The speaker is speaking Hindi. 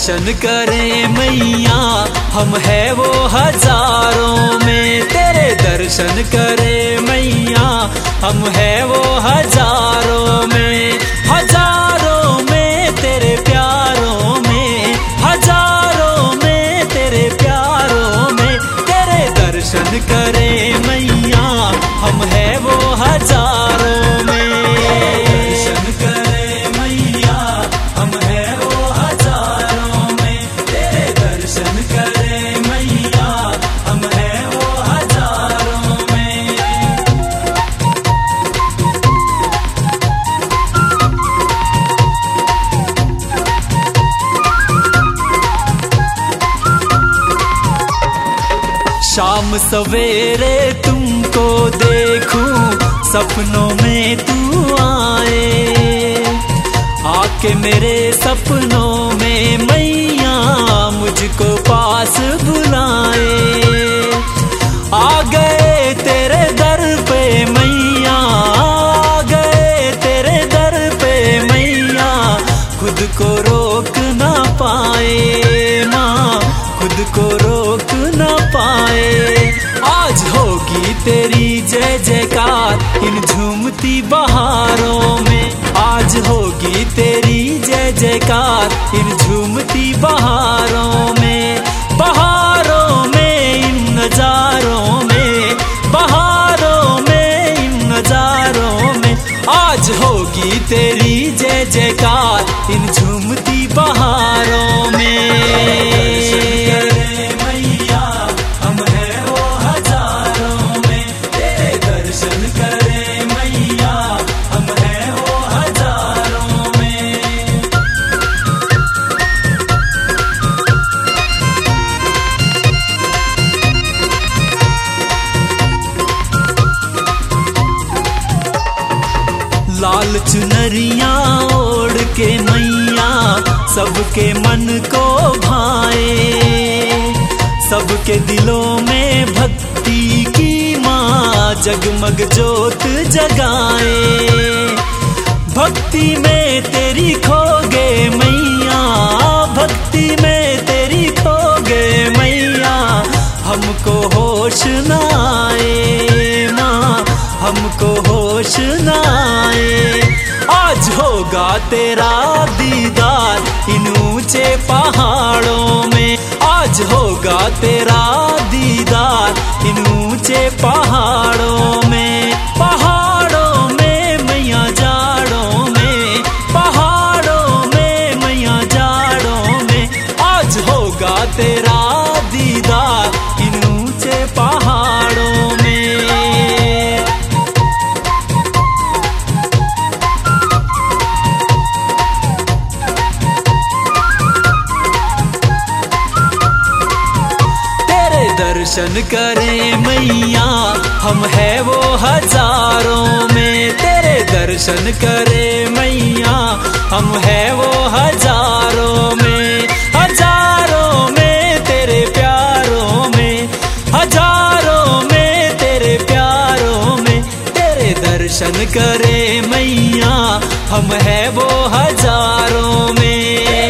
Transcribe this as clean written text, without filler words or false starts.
दर्शन करें मैया, हम है वो हजारों में। तेरे दर्शन करें मैया, हम है वो हजारों में। हजारों में तेरे प्यारों में, हजारों में तेरे प्यारों में। तेरे दर्शन करें मैया, हम है वो हजारों में। दर्शन करें मैया, हम है वो हजारों में। तेरे दर्शन करें मैया, हम है वो हजारों में। शाम सवेरे तुमको देखूं, सपनों में तू आए। आके मेरे सपनों में मैया, मुझको पास बुलाए। आ गए तेरे दर पे मैया, आ गए तेरे दर पे मैया। खुद को रोक ना पाए माँ, खुद को रोक ना पाए। आज होगी तेरी जय जयकार इन झूमती बहारों में। आज होगी तेरी जय जयकार इन झूमती बहारों में। बहारों में इन नजारों में, बहारों में इन नजारों में। आज होगी तेरी जय जयकार इन झूमती बहारों में। लाल चुनरियां ओढ़ के मैया, सबके मन को भाए। सबके दिलों में भक्ति की माँ, जगमग ज्योत जगाए। भक्ति में तेरी खो गए मैया, भक्ति में तेरी खो गए मैया। हमको होश न आए माँ, हमको होश न आए। आज होगा तेरा दीदार इन ऊंचे पहाड़ों में। आज होगा तेरा दीदार इन ऊंचे पहाड़ों में। पहाड़ों में मैया जाड़ों में, पहाड़ों में मैया जाड़ों में। आज होगा तेरा दीदार इन ऊंचे पहाड़ों में। दर्शन करें मैया, हम है वो हजारों में। तेरे दर्शन करें मैया, हम है वो हजारों में। हजारों में तेरे प्यारों में, हजारों में तेरे प्यारों में। तेरे दर्शन करें मैया, हम है वो हजारों में।